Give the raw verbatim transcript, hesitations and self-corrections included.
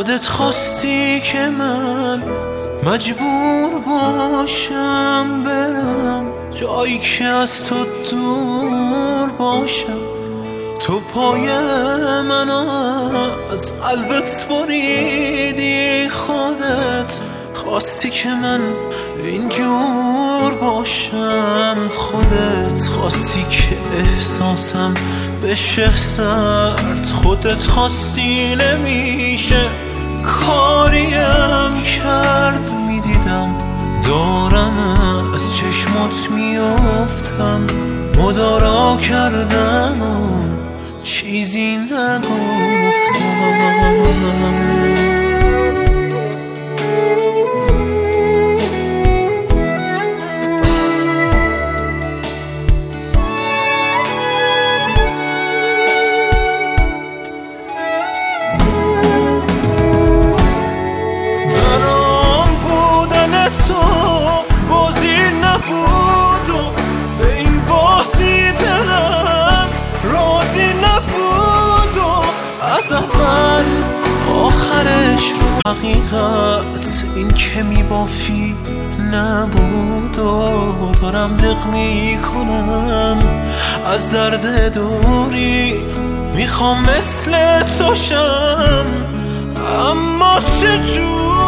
خودت خواستی که من مجبور باشم برم جایی که از تو دور باشم. تو پای من از قلبت بریدی، خودت خواستی که من اینجور باشم. خودت خواستی که احساسم بشه سرد، خودت خواستی نمیشه کاریم کرد. میدیدم دارم از چشمات میافتم، مدارا کردم و چیزی نگفتم. از اول آخرش رو حقیقت این که میبافی نبود و دارم دق میکنم از درد دوری. میخوام مثل تو شم اما چجور